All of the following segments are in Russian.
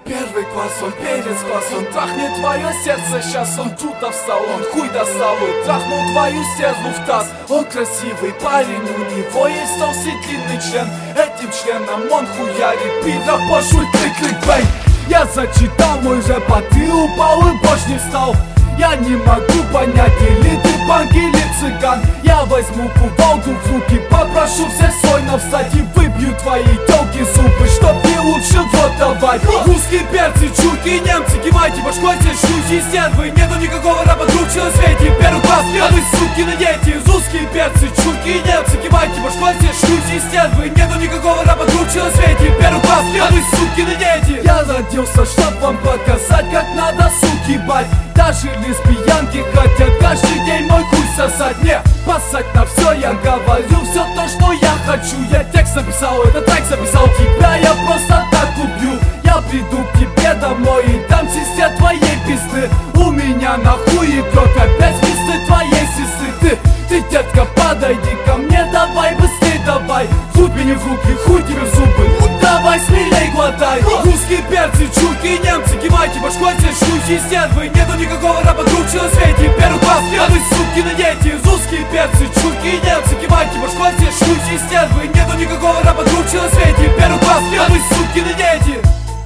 Первый класс, он перец класс, он трахнет твое сердце. Сейчас он круто встал, он хуй достал и трахнул твою стерву в таз. Он красивый парень, у него есть толстый длинный член. Этим членом он хуярит пидор, пошлый клик-клик-бэй. Я зачитал мой рэп, а ты упал и больше не встал. Я не могу понять, или ты панк, или цыган. Я возьму кувалду в руки, попрошу всех сольно встать и выбью твои тёлки зубы, чтоб не лучше в рот давать. Русские перцы, чурки, немцы, кивайте башкой, все шлюхи, стервы. Нету никакого раба круче на свете, первый класс, а вы сукины дети. Русские перцы, чурки, немцы, кивайте башкой, все шлюхи, стервы. Нету никакого раба круче на свете, первый класс, а вы сукины дети. Я родился, чтоб вам показать, как надо суки бать. Даже лесбиянки хотят каждый день мой хуй сосать. Не, пасать на все, я говорю все то, что я хочу. Я текст написал, этот трек записал. Тебя я просто так убью. Я приду к тебе домой и дам сестре твоей пизды. У меня нахуй игрок опять вместо твоей сестры. Ты, детка, подойди ко мне, давай быстрей, давай. Фут мне в руки, хуй тебе в зубы, ну давай смелей глотай. Русские перцы, чурки, немцы, кивайте башкой, все шлюхи, стервы. Нету никакого раба круче на свете, первый класс, а вы сукины дети. Русские перцы, чурки, немцы, кивайте башкой, все шлюхи, стервы. Нету никакого раба круче на свете, первый класс, а вы сукины дети.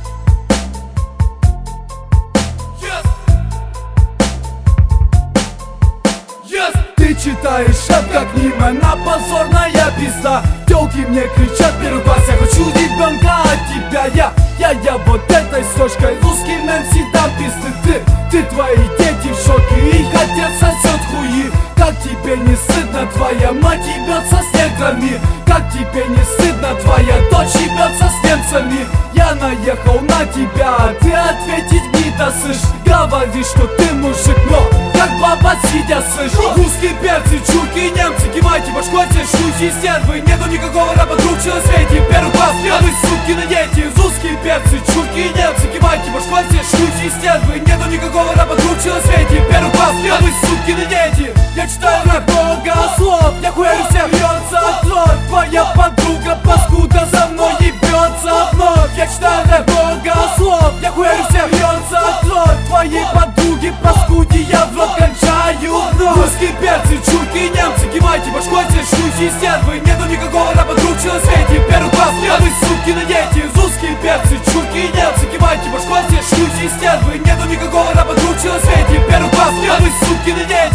Ты читаешь рэп как Нима, она позорная пизда. Тёлки мне кричат первый класс, я хочу ребенка от тебя. Я вот этой строчкой русский мэн всегда пизды. Ты твои дети в шоке, их отец сосет хуи. Как тебе не стыдно, твоя мать ебется с неграми? Как тебе не стыдно, твоя дочь ебется с немцами? Я наехал на тебя, а ты ответить не досышь. Говоришь, что ты мужик, но как баба сидя слышь. Русские перцы, чурки, немцы, кивайте башкой, все шлюхи, стервы. Нету никакого раба круче на свете, первый класс, а вы сукины дети. Русские перцы, чурки, немцы, кивайте башкой, все шлюхи, стервы. Нету никакого раба круче на свете, первый класс, а вы сукины дети. Я читаю рэп богослов, я хуярю всех, бьется от рот. Твоя подруга паскуда за мной ебется вновь. Я читаю рэп богослов, я хуярю всех, бьется от рот. Твоей подруги паскуди я в рот кончаю вновь. Русские перцы, чурки, немцы, кивайте башкой, все шлюхи, стервы. Нету никакого раба круче на свете, первый класс, а вы сукины дети. Русские перцы, чурки, немцы, кивайте башкой, все шлюхи, стервы. Нету никакого раба круче на свете, первый класс, а вы сукины дети.